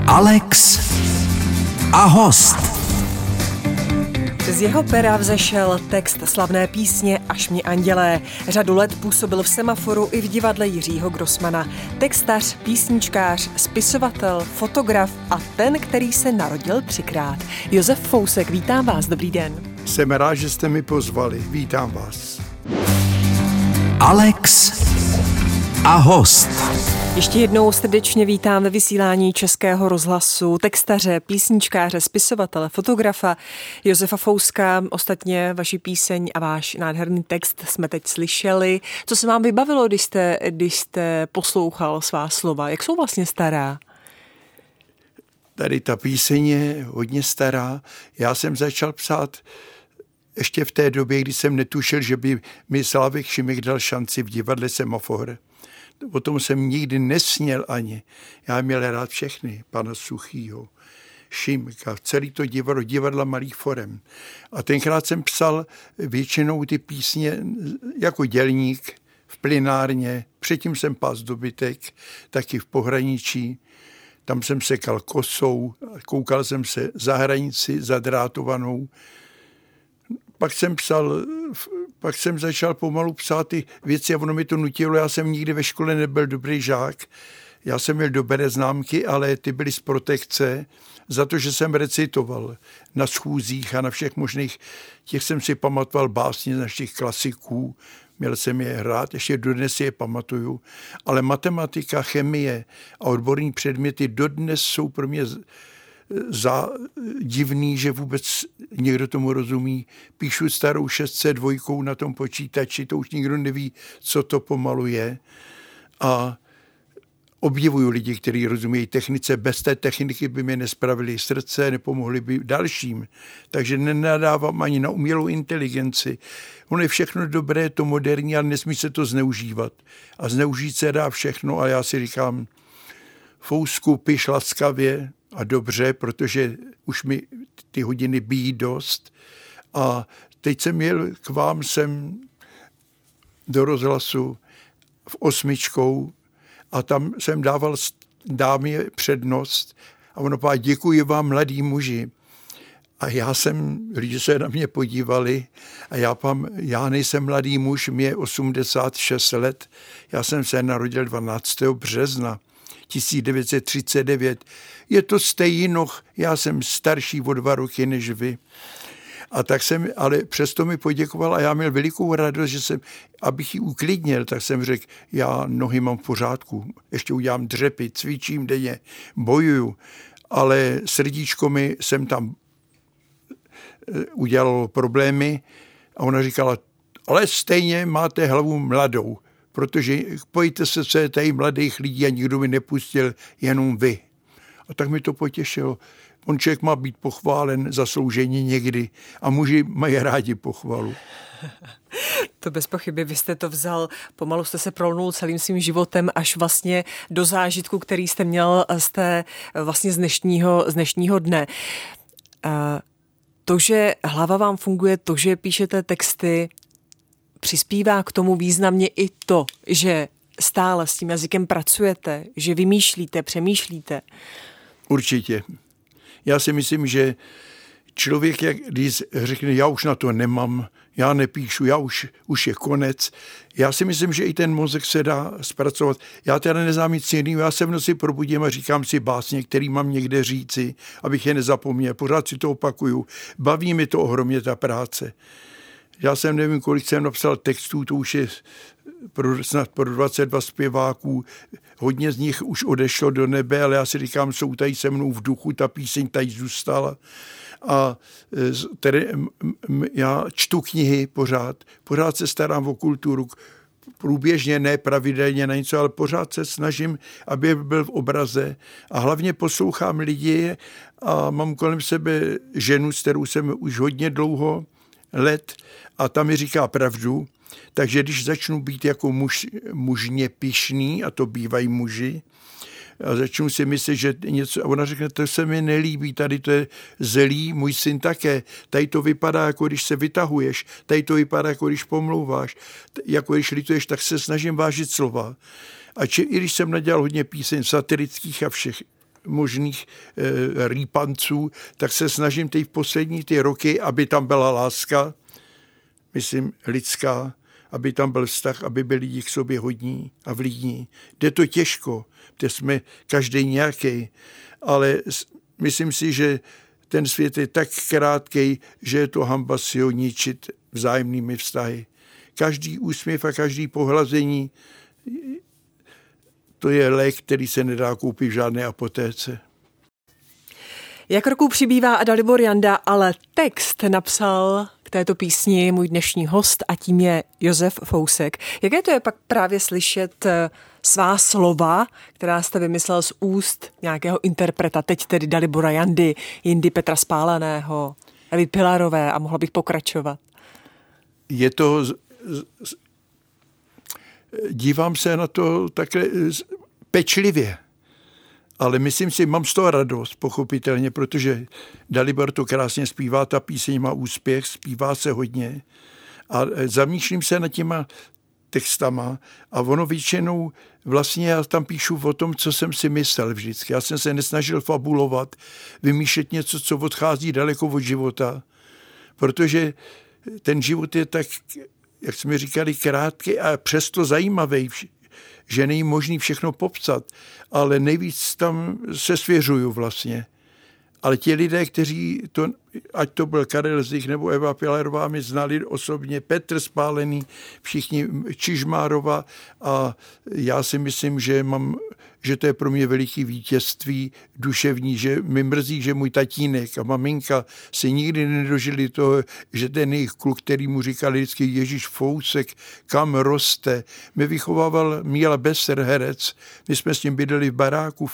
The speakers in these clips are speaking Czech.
Alex a host. Z jeho pera vzešel text slavné písně Až mě andělé. Řadu let působil v Semaforu i v divadle Jiřího Grossmana. Textař, písničkář, spisovatel, fotograf a ten, který se narodil 3krát. Josef Fousek, vítám vás, dobrý den. Jsem rád, že jste mi pozvali, vítám vás. Alex a host. Ještě jednou srdečně vítám ve vysílání Českého rozhlasu textaře, písničkáře, spisovatele, fotografa Josefa Fouska. Ostatně vaši píseň a váš nádherný text jsme teď slyšeli. Co se vám vybavilo, když jste poslouchal svá slova? Jak jsou vlastně stará? Tady ta píseň je hodně stará. Já jsem začal psát ještě v té době, kdy jsem netušil, že by mi Slávek Šimek dal šanci v divadle Semafor. O tom jsem nikdy nesněl ani. Já měl rád všechny, pana Suchýho, Šimka, celý to divadla malých forem. A tenkrát jsem psal většinou ty písně jako dělník v plynárně. Předtím jsem pás dobytek, taky v pohraničí. Tam jsem sekal kosou, koukal jsem se za hranici zadrátovanou. Pak jsem začal pomalu psát ty věci a ono mi to nutilo. Já jsem nikdy ve škole nebyl dobrý žák. Já jsem měl dobré známky, ale ty byly z protekce za to, že jsem recitoval na schůzích a na všech možných. Těch jsem si pamatoval básně z našich klasiků. Měl jsem je hrát, ještě dodnes si je pamatuju. Ale matematika, chemie a odborní předměty dodnes jsou pro mě divný, že vůbec někdo tomu rozumí. Píšu starou 602 na tom počítači, to už nikdo neví, co to pomalu je. A obdivuju lidi, kteří rozumějí technice. Bez té techniky by mě nespravili srdce, nepomohli by dalším. Takže nenadávám ani na umělou inteligenci. Ono je všechno dobré, to moderní, ale nesmí se to zneužívat. A zneužít se dá všechno a já si říkám, Fousku, piš laskavě a dobře, protože už mi ty hodiny bíjí dost. A teď jsem jel k vám sem do rozhlasu v 8 a tam jsem dával dámě přednost a ono pá, děkuji vám, mladí muži. A lidi se na mě podívali a já nejsem mladý muž, mě je 86 let. Já jsem se narodil 12. března 1939. Je to stejno, já jsem starší o 2 roky než vy. A tak ale přesto mi poděkoval a já měl velikou radost, že abych ji uklidnil, tak jsem řekl, já nohy mám v pořádku, ještě udělám dřepy, cvičím denně, bojuju, ale srdíčko mi jsem tam udělalo problémy a ona říkala, ale stejně máte hlavu mladou, protože pojďte se, co je tady mladých lidí a nikdo mi nepustil, jenom vy. A tak mi to potěšilo. On člověk má být pochválen zaslouženě někdy a muži mají rádi pochvalu. To bez pochyby, vy jste to vzal, pomalu jste se prolnul celým svým životem až vlastně do zážitku, který jste měl vlastně z dnešního dne. To, že hlava vám funguje, to, že píšete texty, přispívá k tomu významně i to, že stále s tím jazykem pracujete, že vymýšlíte, přemýšlíte. Určitě. Já si myslím, že člověk, když řekne, já už na to nemám, já nepíšu, už je konec. Já si myslím, že i ten mozek se dá zpracovat. Já teda neznám nic jiného, já se v noci probudím a říkám si básně, který mám někde říci, abych je nezapomněl. Pořád si to opakuju. Baví mi to ohromně ta práce. Já jsem nevím, kolik jsem napsal textů, to už je snad pro 22 zpěváků. Hodně z nich už odešlo do nebe, ale já si říkám, jsou tady se mnou v duchu, ta píseň tady zůstala. A já čtu knihy pořád se starám o kulturu, průběžně, ne pravidelně na něco, ale pořád se snažím, aby byl v obraze a hlavně poslouchám lidi a mám kolem sebe ženu, s kterou jsem už hodně dlouho let a ta mi říká pravdu, takže když začnu být jako mužně pyšný, a to bývají muži, a začnu si myslet, že něco, a ona řekne, to se mi nelíbí, tady to je zelí, můj syn také, tady to vypadá, jako když se vytahuješ, tady to vypadá, jako když pomlouváš, jako když lituješ, tak se snažím vážit slova. A i když jsem nadělal hodně píseň satirických a všech, možných rýpanců, tak se snažím teď v poslední ty roky, aby tam byla láska, myslím lidská, aby tam byl vztah, aby byli lidi k sobě hodní a vlídní. Jde to těžko, protože jsme každý nějaký, ale myslím si, že ten svět je tak krátkej, že je to hanba si ho ničit vzájemnými vztahy. Každý úsměv a každý pohlazení, to je lék, který se nedá koupit v žádné apotéce. Jak roků přibývá a Dalibor Janda, ale text napsal k této písni můj dnešní host a tím je Josef Fousek. Jaké to je pak právě slyšet svá slova, která jste vymyslel z úst nějakého interpreta, teď tedy Dalibora Jandy, jindy Petra Spáleného, Evy Pilarové a mohla bych pokračovat? Je to... Dívám se na to takhle pečlivě, ale myslím si, mám z toho radost, pochopitelně, protože Dalibor to krásně zpívá, ta píseň má úspěch, zpívá se hodně a zamýšlím se nad těma textama a ono většinou vlastně já tam píšu o tom, co jsem si myslel vždycky. Já jsem se nesnažil fabulovat, vymýšlet něco, co odchází daleko od života, protože ten život je tak, jak jsme říkali, krátký a přesto zajímavý, že není možný všechno popsat, ale nejvíc tam se svěřuju vlastně. Ale ti lidé, kteří to, ať to byl Karel Zich nebo Eva Pilarová, mi znali osobně, Petr Spálený, všichni Čižmárova a já si myslím, že to je pro mě veliký vítězství duševní, že mi mrzí, že můj tatínek a maminka si nikdy nedožili toho, že ten jejich kluk, který mu říkali vždycky Ježíš Fousek, kam roste. Mě vychovával Míla Besser, herec. My jsme s ním bydleli v baráku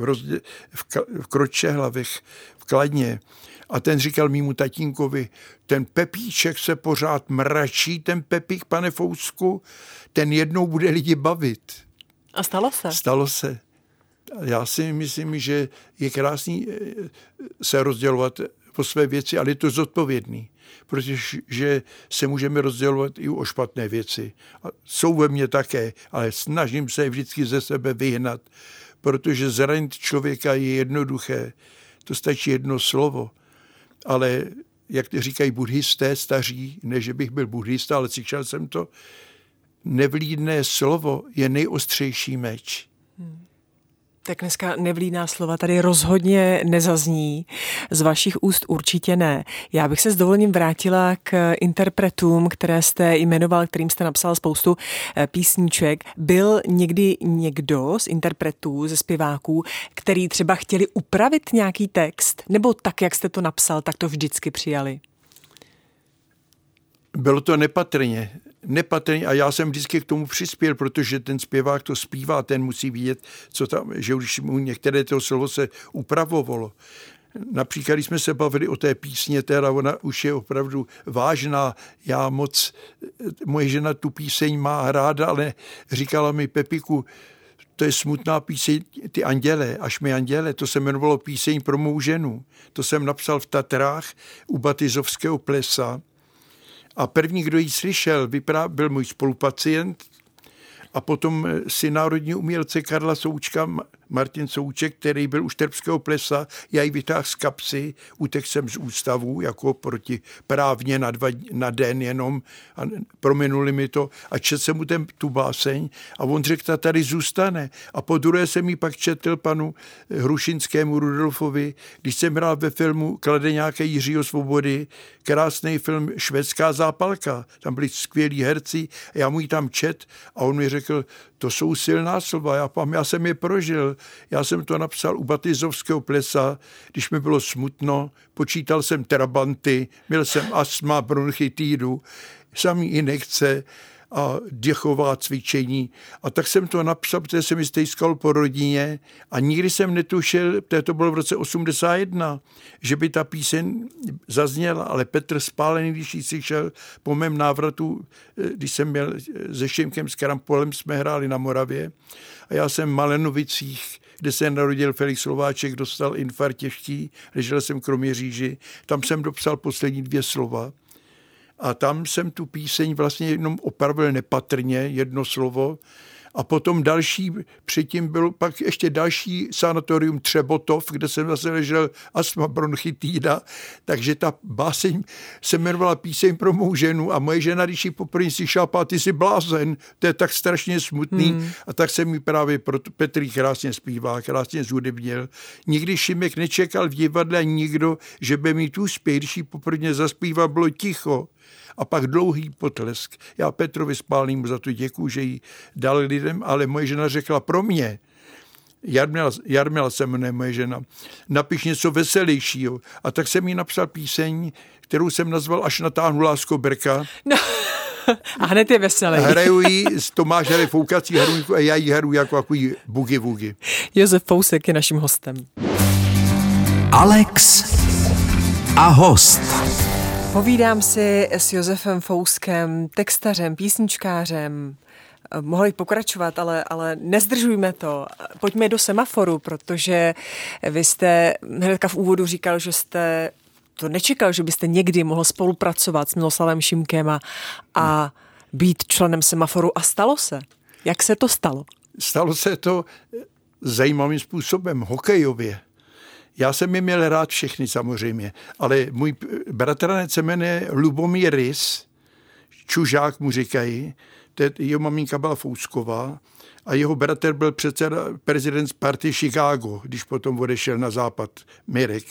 v Kročehlavech, v Kladně. A ten říkal mému tatínkovi, ten Pepíček se pořád mračí, ten Pepík, pane Fousku, ten jednou bude lidi bavit. A stalo se? Stalo se. Já si myslím, že je krásný se rozdělovat po své věci, ale je to zodpovědný, protože se můžeme rozdělovat i o špatné věci. A jsou ve mně také, ale snažím se vždycky ze sebe vyhnat, protože zranit člověka je jednoduché. To stačí jedno slovo. Ale jak říkají buddhisté staří, ne, že bych byl buddhista, ale slyšel jsem to, nevlídné slovo je nejostřejší meč. Tak dneska nevlídná slova tady rozhodně nezazní. Z vašich úst určitě ne. Já bych se s dovolením vrátila k interpretům, které jste jmenoval, kterým jste napsal spoustu písniček. Byl někdy někdo z interpretů, ze zpěváků, který třeba chtěli upravit nějaký text? Nebo tak, jak jste to napsal, tak to vždycky přijali? Bylo to nepatrně a já jsem vždycky k tomu přispěl, protože ten zpěvák to zpívá, ten musí vidět, co tam, že když mu některé toho slovo se upravovalo. Například, když jsme se bavili o té písně, teda ona už je opravdu vážná, moje žena tu píseň má ráda, ale říkala mi, Pepiku, to je smutná píseň, ty anděle, až mi anděle, to se jmenovalo píseň pro mou ženu. To jsem napsal v Tatrách u Batizovského plesa. A první, kdo ji slyšel, byl můj spolupacient a potom syn národního umělce Karla Součka, Martin Souček, který byl u Štrbského plesa, já ji vytáhl z kapsy, utekl jsem z ústavu, jako protiprávně na den jenom a prominuli mi to a četl jsem mu tu báseň a on řekl, ta tady zůstane. A po druhé jsem ji pak četl panu Hrušinskému Rudolfovi, když jsem hrál ve filmu Kladeňáka Jiřího Svobody, krásný film Švédská zápalka, tam byli skvělí herci, já mu ji tam čet a on mi řekl, to jsou silná slova, já jsem je prožil. Já jsem to napsal u Batizovského plesa, když mi bylo smutno, počítal jsem trabanty, měl jsem astma, bronchitidu, samý injekce a dechová cvičení. A tak jsem to napsal, protože jsem mi stejskal po rodině a nikdy jsem netušil, to bylo v roce 81, že by ta píseň zazněla, ale Petr Spálený, když ji slyšel po mém návratu, když jsem měl se Šimkem s Krampolem, jsme hráli na Moravě a já jsem v Malenovicích, kde se narodil Felix Slováček, dostal infarkt těžký, ležel jsem v Kroměříži, tam jsem dopsal poslední 2 slova. A tam jsem tu píseň vlastně jenom opravil nepatrně, jedno slovo A potom další, předtím byl pak ještě další sanatorium Třebotov, kde jsem zase ležel astma bronchitída, takže ta báseň se jmenovala Píseň pro mou ženu a moje žena, když ji poprvé si šlápala, ty jsi blázen, to je tak strašně smutný. A tak jsem mi právě Petr krásně zpíval, krásně zhudebnil. Nikdy Šimek nečekal v divadle ani nikdo, že by mi tu úspěch, když ji poprvé zaspíval, bylo ticho. A pak dlouhý potlesk. Já Petrovi Spálnému za to děkuju, že ji dal lidem, ale moje žena řekla pro mě, Jarmila se jmenuje moje žena, napiš něco veselějšího. A tak jsem jí napsal píseň, kterou jsem nazval Až natáhnu lásko brka. No. A hned je veselý. Hraju ji s Tomášem foukací harmoniku a já ji hru jako takový bugy-vugy. Josef Fousek je naším hostem. Alex a host. Povídám si s Josefem Fouskem, textařem, písničkářem. Mohli pokračovat, ale nezdržujme to. Pojďme do Semaforu, protože vy jste hnedka v úvodu říkal, že jste to nečekal, že byste někdy mohl spolupracovat s Miloslavem Šimkem a být členem Semaforu. A stalo se. Jak se to stalo? Stalo se to zajímavým způsobem, hokejově. Já jsem je měl rád všechny samozřejmě, ale můj bratranec se jmenuje Lubomír Rys, Čužák mu říkají, jeho maminka byla Fousková a jeho bratr byl prezident party Chicago, když potom odešel na západ, Mirek.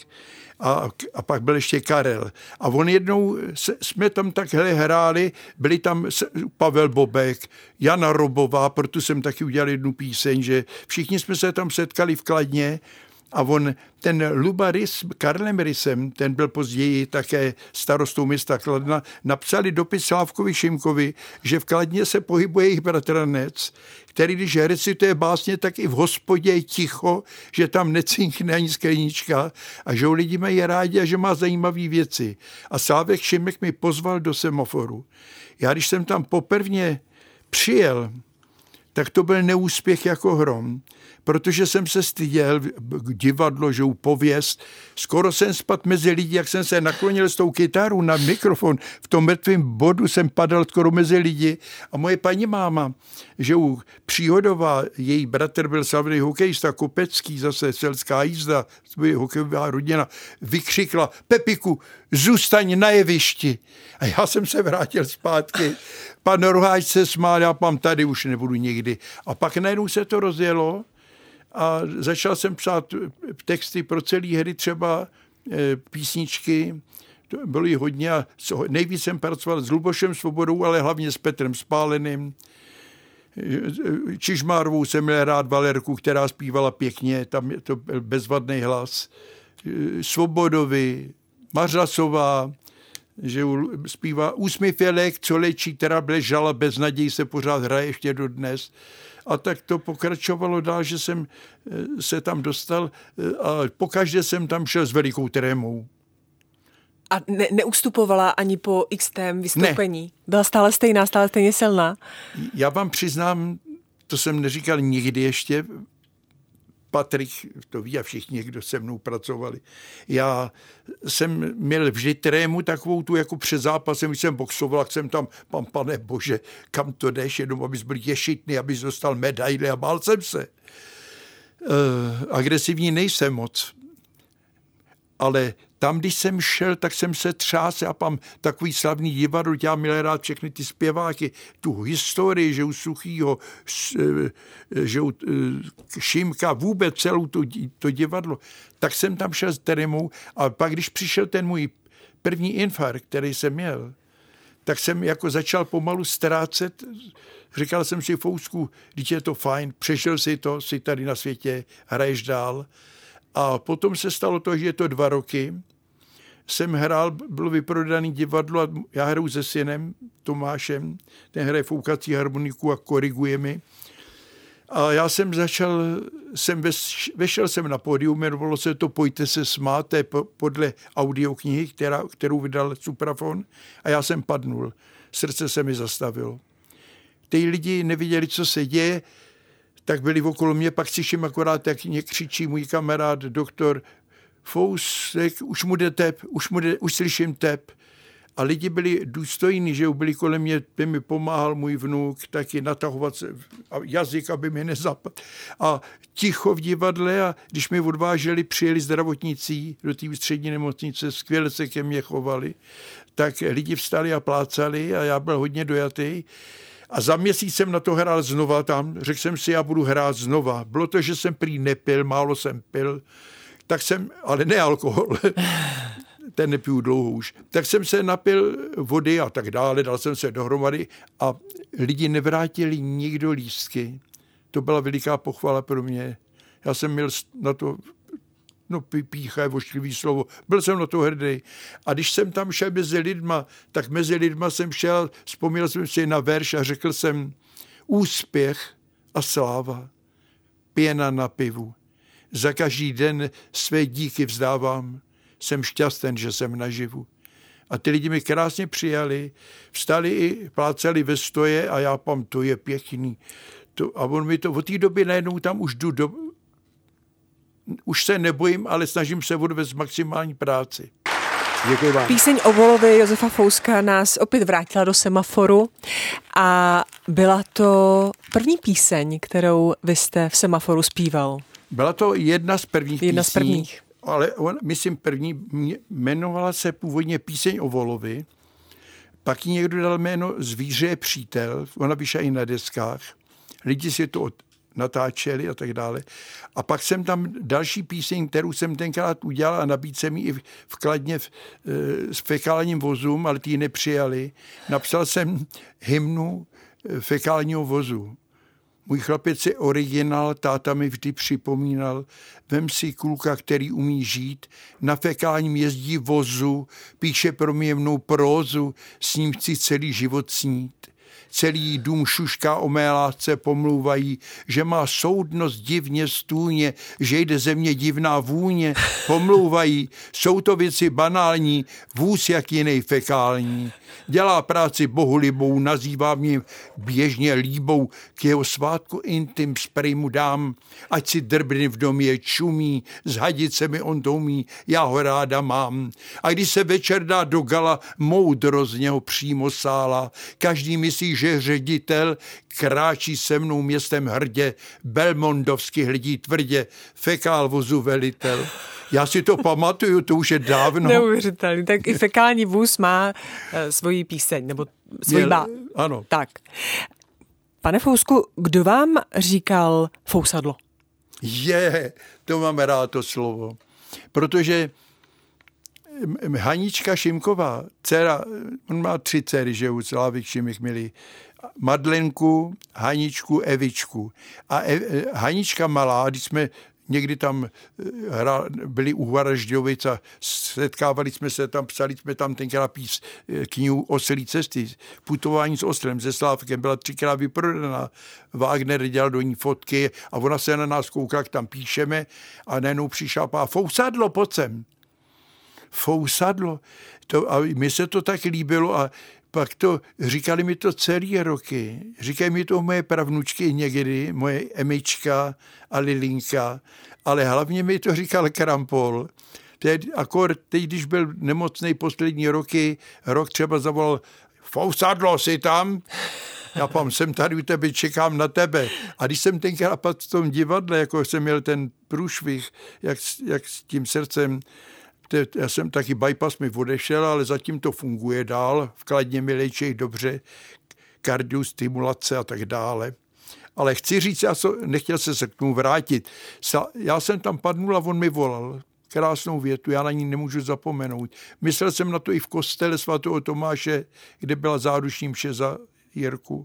A pak byl ještě Karel. A on jednou jsme tam takhle hráli, byli tam Pavel Bobek, Jana Robová, proto jsem taky udělal jednu píseň, že všichni jsme se tam setkali v Kladně. A ten Luba Rys, Karlem Rysem, ten byl později také starostou města Kladna, napsali dopis Slávkovi Šimkovi, že v Kladně se pohybuje jejich bratranec, který když recituje básně, tak i v hospodě je ticho, že tam necinkne ani sklenička a že lidi mají rádi a že má zajímavé věci. A Slávek Šimek mi pozval do Semaforu. Já když jsem tam poprvně přijel, tak to byl neúspěch jako hrom, protože jsem se styděl, divadlo, že pověst. Skoro jsem spadl mezi lidi, jak jsem se naklonil s tou kytarou na mikrofon. V tom mrtvém bodu jsem padal skoro mezi lidi. A moje paní máma, že Příhodová, její bratr byl slavný hokejista, Kopecký, zase selská jízda, hokejová rodina, vykřikla: Pepiku, zůstaň na jevišti. A já jsem se vrátil zpátky. Pan Roháč se smál, já mám tady už nebudu nikdy. A pak najednou se to rozjelo a začal jsem psát texty pro celé hry, třeba písničky. To bylo jí hodně a nejvíc jsem pracoval s Lubošem Svobodou, ale hlavně s Petrem Spáleným. Čižmárovou jsem měl rád, Valerku, která zpívala pěkně, tam to byl bezvadný hlas. Svobodovi, Mařasová, že zpívá Úsměv je lék, co léčí trable, žala bez naději se pořád hraje ještě dodnes. A tak to pokračovalo dál, že jsem se tam dostal a pokaždé jsem tam šel s velikou trémou. A neustupovala ani po XTM vystoupení? Ne. Byla stále stejná, stále stejně silná? Já vám přiznám, to jsem neříkal nikdy ještě, Patrik to ví a všichni, kdo se mnou pracovali. Já jsem měl vždy trému takovou tu jako před zápasem, když jsem boxoval, jsem tam, pane bože, kam to jdeš, jenom abys byl ješitný, abys dostal medaile a bál jsem se. Agresivní nejsem moc, ale tam, když jsem šel, tak jsem se třásl a mám takový slavný divadlo, já měl rád všechny ty zpěváky, tu historii, že u Suchýho, že u Šimka, vůbec celou to divadlo. Tak jsem tam šel s trémou a pak, když přišel ten můj první infarkt, který jsem měl, tak jsem jako začal pomalu ztrácet. Říkal jsem si, Fousku, když je to fajn, přešel si to, jsi tady na světě, hraješ dál. A potom se stalo to, že je to 2 roky. Jsem hrál, bylo vyprodaný divadlo a já hraju se synem Tomášem, ten hraje foukací harmoniku a koriguje mi. A já jsem vešel jsem na pódium, jmenovalo se to Pojďte se smát, to je podle audioknihy, kterou vydal Suprafon, a já jsem padnul. Srdce se mi zastavilo. Ty lidi neviděli, co se děje, tak byli okolo mě, pak slyším akorát, jak mě křičí můj kamarád, doktor Fousek, už mu jde tep, už slyším tep. A lidi byli důstojní, že byli kolem mě, by mi pomáhal můj vnuk taky natahovat jazyk, aby mi nezapadl. A ticho v divadle, a když mi odváželi, přijeli zdravotníci do té ústřední nemocnice, skvěle se ke mně chovali, tak lidi vstali a plácali a já byl hodně dojatý. A za měsíc jsem na to hrál znova tam. Řekl jsem si, já budu hrát znova. Bylo to, že jsem prý nepil, málo jsem pil, tak jsem, ale ne alkohol, ten nepiju dlouho už, tak jsem se napil vody a tak dále, dal jsem se dohromady a lidi nevrátili nikdo lístky. To byla veliká pochvala pro mě. Já jsem měl na to, pícha je vošklivý slovo, byl jsem na to hrdý. A když jsem tam šel mezi lidma, tak mezi lidma jsem šel, vzpomněl jsem si na verš a řekl jsem: úspěch a sláva, pěna na pivu. Za každý den své díky vzdávám, jsem šťasten, že jsem naživu. A ty lidi mi krásně přijali, vstali i plácali ve stoje a já pam, to je pěkný. A on mi to, od té doby najednou tam už jdu už se nebojím, ale snažím se odvést maximální práci. Děkuji vám. Píseň o Volovi Josefa Fouska nás opět vrátila do Semaforu a byla to první píseň, kterou vy jste v Semaforu zpíval. Byla to jedna z prvních Jedna písní, z prvních. Ale myslím první, jmenovala se původně Píseň o Volovi, pak jí někdo dal jméno Zvíře je přítel, ona vyšla i na deskách, lidi si to natáčeli a tak dále. A pak jsem tam další píseň, kterou jsem tenkrát udělal a nabídl jsem ji i v Kladně s fekálním vozům, ale ty ji nepřijali. Napsal jsem hymnu fekálního vozu. Můj chlapec je originál, táta mi vždy připomínal, vem si kluka, který umí žít, na fekálním jezdí vozu, píše proměvnou prózu, s ním chci celý život snít. Celý dům šušká o mé lásce, pomlouvají, že má soudnost divně stůně, že jde ze mě divná vůně, pomlouvají, jsou to věci banální, vůz jak jinej fekální. Dělá práci bohulibou, nazývá mě běžně líbou, k jeho svátku intim sprej mu dám, ať si drbny v domě čumí, s hadicemi on to umí, já ho ráda mám. A když se večer dá do gala, moudro z něho přímo sála, každý myslí, že ředitel kráčí se mnou městem hrdě, belmondovsky hledí tvrdě, fekál vozu velitel. Já si to pamatuju, to už je dávno. Neuvěřitelný. Tak i fekální vůz má svoji píseň, nebo svoji Ano. Tak. Pane Fousku, kdo vám říkal fousadlo? To mám rád to slovo. Protože Hanička Šimková, dcera, on má 3 dcery, že u Slávik Šimik milí, Madlenku, Haničku, Evičku. A Hanička malá, když jsme někdy tam byli u Varažďovic a setkávali jsme se tam, psali jsme tam tenkrát knihu Oslí cesty, putování s oslem, se Slávkem, byla 3krát vyprodaná. Wagner dělal do ní fotky a ona se na nás koukala, jak tam píšeme a najednou přišla a fousadlo, pojď sem. Fousadlo. A mi se to tak líbilo a pak to, říkali mi to celý roky. Říkají mi to moje pravnučky někdy, moje Emička a Lilinka, ale hlavně mi to říkal Krampol. Teď, když byl nemocnej poslední rok třeba zavolal, fousadlo, jsi tam? Já pam, jsem tady u tebe, čekám na tebe. A když jsem tenkrát v tom divadle, jako jsem měl ten průšvih, jak s tím srdcem, já jsem taky bypass mi odešel, ale zatím to funguje dál. V Kladně mi léčí dobře, kardiostimulace a tak dále. Ale chci říct, nechtěl se k tomu vrátit. Já jsem tam padnul a on mi volal. Krásnou větu, já na ní nemůžu zapomenout. Myslel jsem na to i v kostele svatého Tomáše, kde byla záruční mše za Jirku.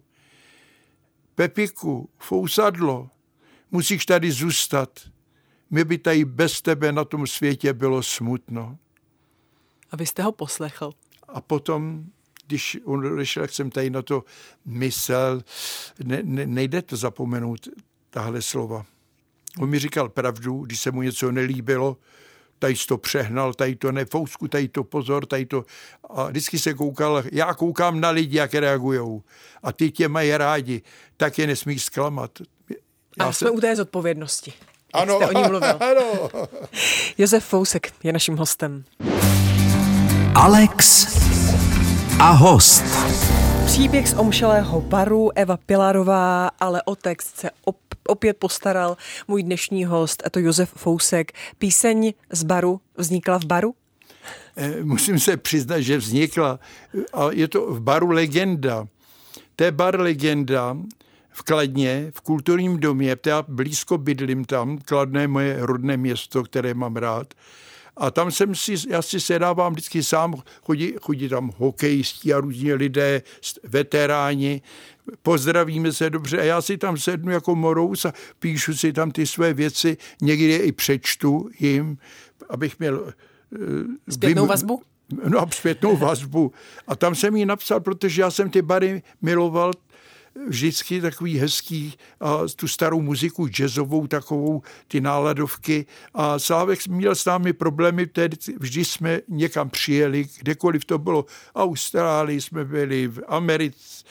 Pepiku, fousadlo, musíš tady zůstat. Mě by tady bez tebe na tom světě bylo smutno. A vy jste ho poslechl. A potom, když on odešel, jak jsem tady na to myslel, nejde to zapomenout, tahle slova. On mi říkal pravdu, když se mu něco nelíbilo, tady to přehnal, tady to ne, Fousku, tady to pozor, tady to. A vždycky se koukal, já koukám na lidi, jak reagujou. A ty tě mají rádi, tak je nesmíš zklamat. Jsme u té zodpovědnosti. Ano, jste o ní mluvil. Ano. Josef Fousek je naším hostem. Alex a host. Příběh z omšelého baru, Eva Pilarová, ale o text se opět postaral můj dnešní host, a to Josef Fousek. Píseň z baru vznikla v baru? Musím se přiznat, že vznikla, a je to v baru Legenda. To je bar Legenda v Kladně, v kulturním domě, já blízko bydlím tam, Kladno je moje rodné město, které mám rád. A tam já si sedávám vždycky sám, chodí tam hokejisti a různí lidé, veteráni, pozdravíme se dobře a já si tam sednu jako morous a píšu si tam ty své věci, někdy je i přečtu jim, abych měl zpětnou vazbu? No, zpětnou vazbu. A tam jsem jí napsal, protože já jsem ty bary miloval, vždycky takový hezký, a tu starou muziku jazzovou takovou, ty náladovky. A Slávek měl s námi problémy, vždy jsme někam přijeli, kdekoliv to bylo. Austrálii jsme byli, v Americe,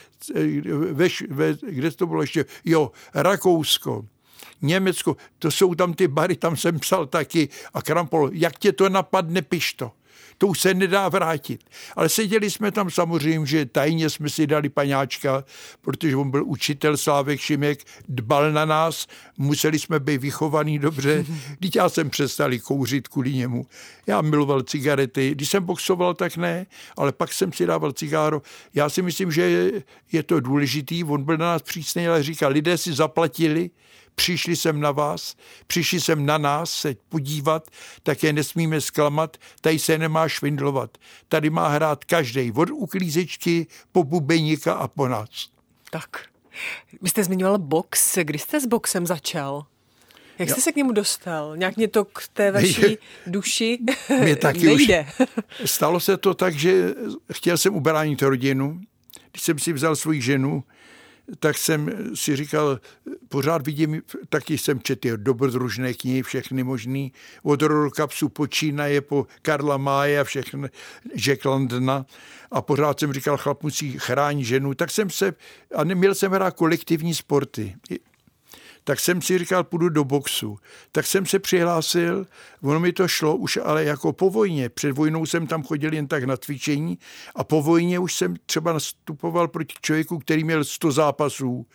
kde to bylo ještě? Rakousko, Německo, to jsou tam ty bary, tam jsem psal taky. A Krampol, jak tě to napadne, piš to. To už se nedá vrátit. Ale seděli jsme tam samozřejmě, že tajně jsme si dali paňáčka, protože on byl učitel, Slávek Šimek, dbal na nás, museli jsme být vychovaný dobře. Když já jsem přestali kouřit kvůli němu. Já miloval cigarety, když jsem boxoval, tak ne, ale pak jsem si dával cigáro. Já si myslím, že je to důležitý, on byl na nás přísný, ale říkal, lidé si zaplatili, přišli jsem na vás, přišli jsem na nás se podívat, tak je nesmíme zklamat, tady se nemá švindlovat. Tady má hrát každej, od uklízečky po bubeníka a po nás. Tak, vy jste zmiňoval box, kdy jste s boxem začal? Jak jste se k němu dostal? Nějak mě to k té vaší duši nejde. Stalo se to tak, že chtěl jsem ubránit rodinu, když jsem si vzal svou ženu, tak jsem si říkal, pořád vidím, taky jsem četl dobrodružné knihy, všechny možný, od Rorokapsu počínaje po Karla Máje a všechny Jack Londona a pořád jsem říkal, chlap musí chránit ženu, a neměl jsem hrát kolektivní sporty. Tak jsem si říkal, půjdu do boxu. Tak jsem se přihlásil, ono mi to šlo už ale jako po vojně. Před vojnou jsem tam chodil jen tak na cvičení a po vojně už jsem třeba nastupoval proti člověku, který měl 100 zápasů,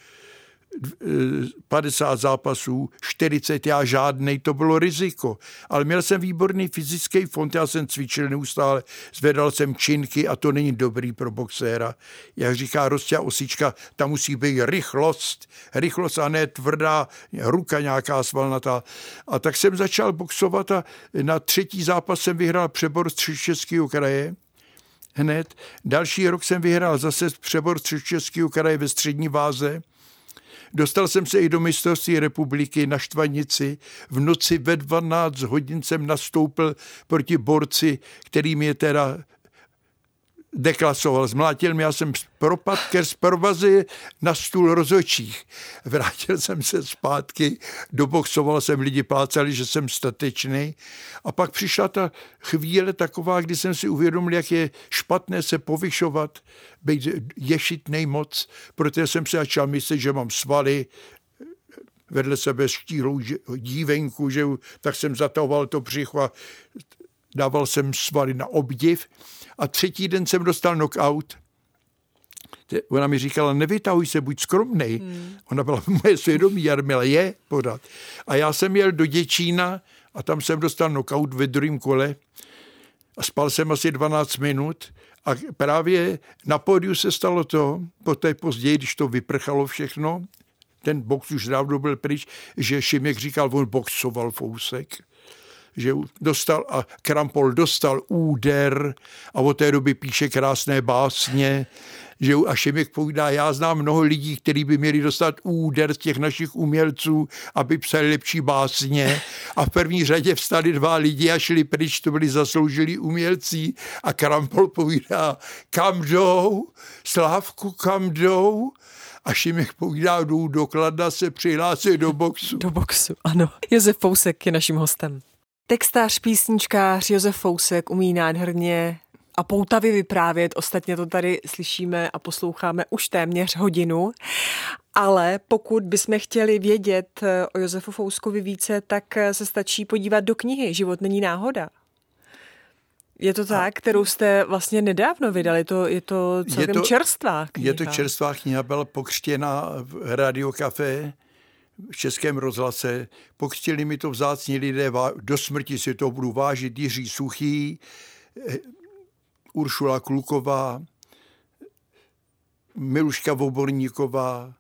50 zápasů, 40, já žádnej, to bylo riziko. Ale měl jsem výborný fyzický fond, já jsem cvičil neustále, zvedal jsem činky a to není dobrý pro boxéra. Jak říká Rostia Osička, tam musí být rychlost a ne tvrdá ruka nějaká svalnatá. A tak jsem začal boxovat a na 3. zápas jsem vyhrál přebor z Středočeského kraje. Hned. Další rok jsem vyhrál zase přebor Středočeského kraje ve střední váze. Dostal jsem se i do mistrovství republiky na Štvanici. V noci ve 12 hodin jsem nastoupil proti borci, který mě teda deklasoval. Zmlátil mě, já jsem propadl z provazy na stůl rozhodčích. Vrátil jsem se zpátky, doboxoval jsem, lidi plácali, že jsem statečný. A pak přišla ta chvíle taková, kdy jsem si uvědomil, jak je špatné se povyšovat, být ješitnej moc, protože jsem se začal myslet, že mám svaly, vedle sebe štíhlou dívenku, že tak jsem zatahoval to břicho a dával jsem svaly na obdiv. A 3. den jsem dostal knockout. Ona mi říkala, nevytahuj se, buď skromnej. Ona byla moje svědomí, Jarmila je pořád. A já jsem jel do Děčína a tam jsem dostal knockout ve 2. kole a spal jsem asi 12 minut a právě na pódiu se stalo to, poté později, když to vyprchalo všechno, ten box už dávno byl pryč, že Šimek říkal, on boxoval Fousek, že dostal a Krampol dostal úder a od té doby píše krásné básně, že a Šimek povídá, já znám mnoho lidí, kteří by měli dostat úder z těch našich umělců, aby psali lepší básně a v první řadě vstali 2 lidi a šli pryč, to byli zasloužilí umělci a Krampol povídá, kam jdou, Slávku, kam jdou? A Šimek povídá, jdu do Kladna se přihlásit do boxu. Do boxu, ano. Josef Fousek je naším hostem. Textář, písničkář Josef Fousek umí nádherně a poutavě vyprávět. Ostatně to tady slyšíme a posloucháme už téměř hodinu. Ale pokud bychom chtěli vědět o Josefu Fouskovi více, tak se stačí podívat do knihy Život není náhoda. Je to tak, kterou jste vlastně nedávno vydali, je to celkem čerstvá kniha. Je to čerstvá kniha, byla pokřtěna v Radio Café v Českém rozhlase. Pokřtili mi to vzácní lidé, do smrti si to budu vážit, Jiří Suchý, Uršula Kluková, Miluška Voborníková,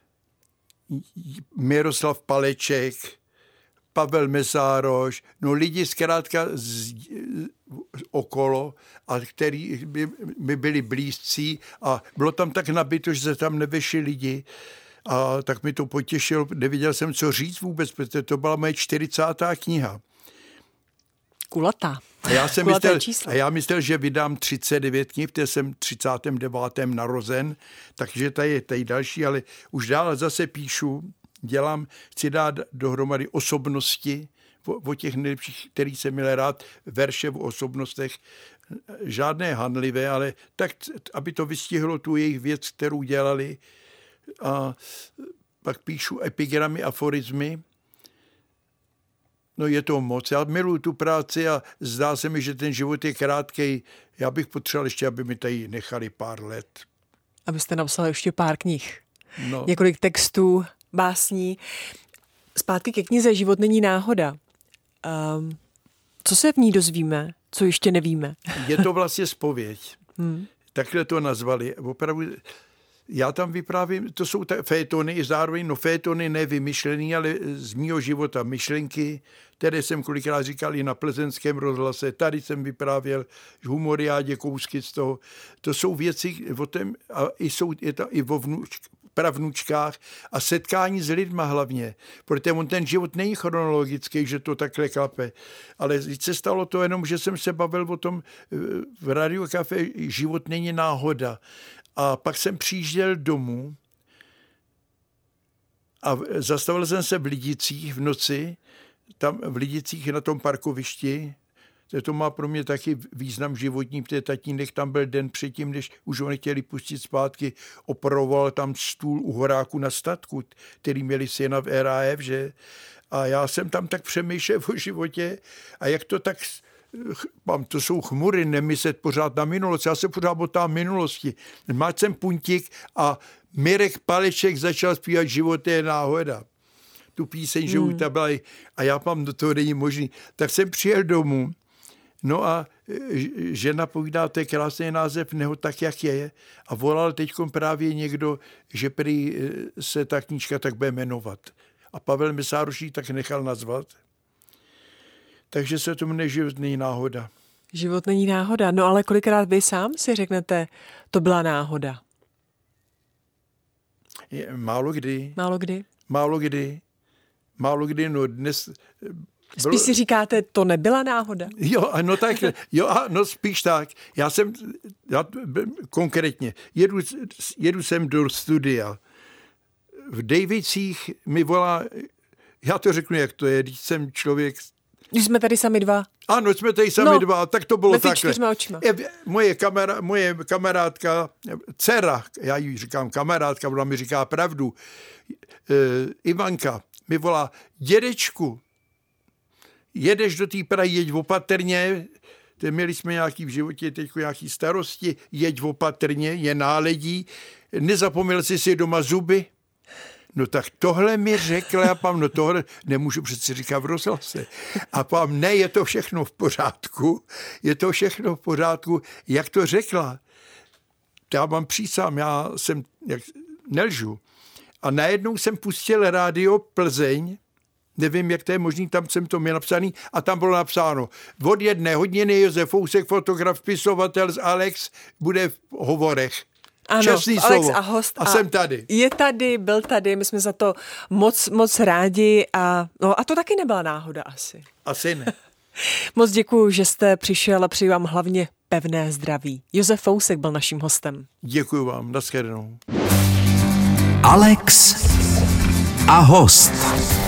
Miroslav Paleček, Pavel Mesároš, no lidi zkrátka okolo, a který by byli blízcí, a bylo tam tak nabito, že se tam nevešli lidi, a tak mi to potěšilo, nevěděl jsem, co říct vůbec, protože to byla moje 40. kniha. Kulatá. A já myslel, že vydám 39 knih, protože jsem 39. narozen, takže tady je tady další, ale už dál zase píšu, chci dát dohromady osobnosti, o těch nejlepších, který jsem měl rád, verše o osobnostech, žádné hanlivé, ale tak, aby to vystihlo tu jejich věc, kterou dělali. A pak píšu epigramy, aforizmy. No je to moc. Já miluji tu práci a zdá se mi, že ten život je krátkej. Já bych potřeboval ještě, aby mi tady nechali pár let. Abyste napsal ještě pár knih. No. Několik textů, básní. Zpátky ke knize Život není náhoda. Co se v ní dozvíme? Co ještě nevíme? Je to vlastně zpověď. Takhle to nazvali. Opravdu, já tam vyprávím, to jsou fétony, zároveň fétony nevymyšlený, ale z mýho života myšlenky, které jsem kolikrát říkal i na Plzeňském rozhlase, tady jsem vyprávěl humoriádě kousky z toho. To jsou věci o tom, a je to i o pravnučkách a setkání s lidma hlavně, protože ten život není chronologický, že to takhle klape, ale se stalo to jenom, že jsem se bavil o tom v Radio Café, život není náhoda. A pak jsem přijížděl domů a zastavil jsem se v Lidicích v noci, tam v Lidicích na tom parkovišti. To má pro mě taky význam životní, protože tatínek tam byl den předtím, než už ho nechtěli pustit zpátky, opravoval tam stůl u horáku na statku, který měli syna v RAF, že? A já jsem tam tak přemýšlel o životě a jak to tak... To jsou chmury, nemyslet pořád na minulost. Já se pořád botám minulosti. Máš jsem puntík a Mirek Paleček začal zpívat Život je náhoda. Tu píseň, že už ta byla, a já mám do toho není možný. Tak jsem přijel domů, no a žena povídá, to je krásný název, neho tak, jak je. A volal teďkom právě někdo, že prý se ta knížka tak bude jmenovat. A Pavel Mesároš ji tak nechal nazvat. Takže se to jmenuje Život není náhoda. Život není náhoda. No ale kolikrát vy sám si řeknete, to byla náhoda? Málo kdy. Málo kdy? Málo kdy, no dnes... Spíš si říkáte, to nebyla náhoda? No spíš tak. Já konkrétně, jedu sem do studia. V Dejvicích mi volá, já to řeknu, jak to je, když jsem člověk... Když jsme tady sami dva. Ano, jsme tady sami dva, tak to bylo takhle. Moje kamarádka, dcera, já jí říkám kamarádka, ona mi říká pravdu, Ivanka mi volá, dědečku, jedeš do té Prahy, jeď opatrně, měli jsme nějaký v životě teď nějaký starosti, jeď opatrně, je náledí, nezapomněl jsi si doma zuby? No tak tohle mi řekla, já pám, no tohle nemůžu přece říkat v rozhlase. A pám, ne, je to všechno v pořádku, jak to řekla. Já vám přísám, já jsem, nelžu. A najednou jsem pustil rádio Plzeň, nevím, jak to je možný, tam jsem to měl napsaný, a tam bylo napsáno, od 1:00 Josef Fousek, fotograf, spisovatel z Alex, bude v hovorech. Ano, čestný Alex slovo. A host. A jsem tady. Je tady, byl tady, my jsme za to moc rádi a to taky nebyla náhoda asi. Asi ne. Moc děkuju, že jste přišel a přeji vám hlavně pevné zdraví. Josef Fousek byl naším hostem. Děkuju vám, nashledanou. Alex a host.